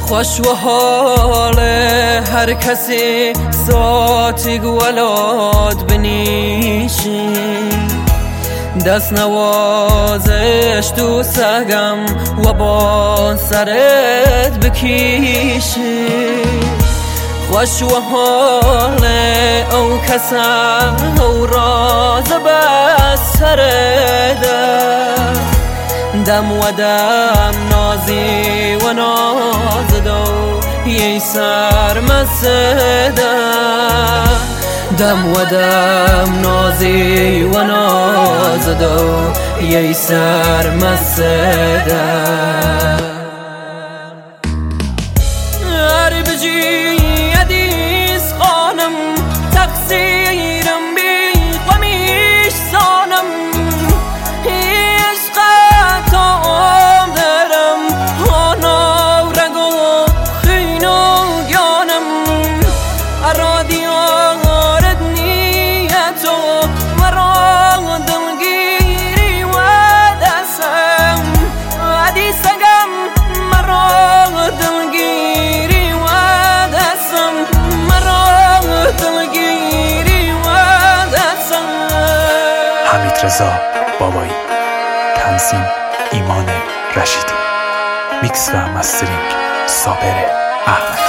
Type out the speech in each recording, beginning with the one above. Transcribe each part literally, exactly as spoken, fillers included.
خوش و حال هر کسی ساتی گولاد بنیشی دست نوازش تو سگم و با سرت بکیشی خوش و حال او کسا او راز بس سرده دم و دم نازی و ناز دو یه سر مسده دم و دم نازی و ناز دو یه سر مسده هر بجی یدیس خانم تقصیرم بی قمیش سانم رضا بابایی، تنظیم ایمان رشیدی، میکس و مسترینگ صابر احمدی.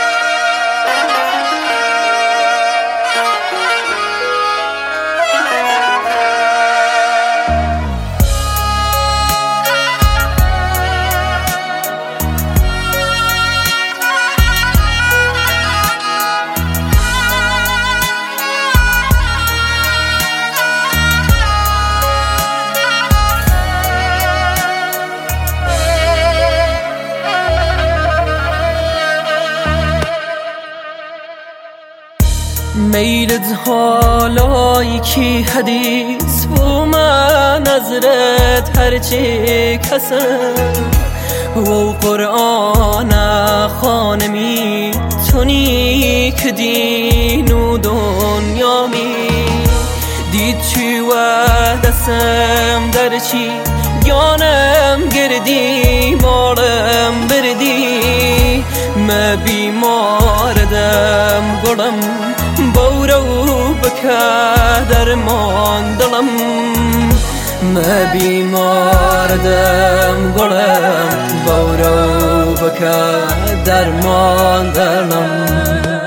میلت حالایی کی حدیث بو من نظرت هرچی کسم و قرآن خانمی تونی که دین و دنیا می دید چی و دستم در چی گانم گردی مالم بردی ما بیماردم گلم بورو بکا درمان دلم ما بیماردم گلم بورو بکا درمان دلم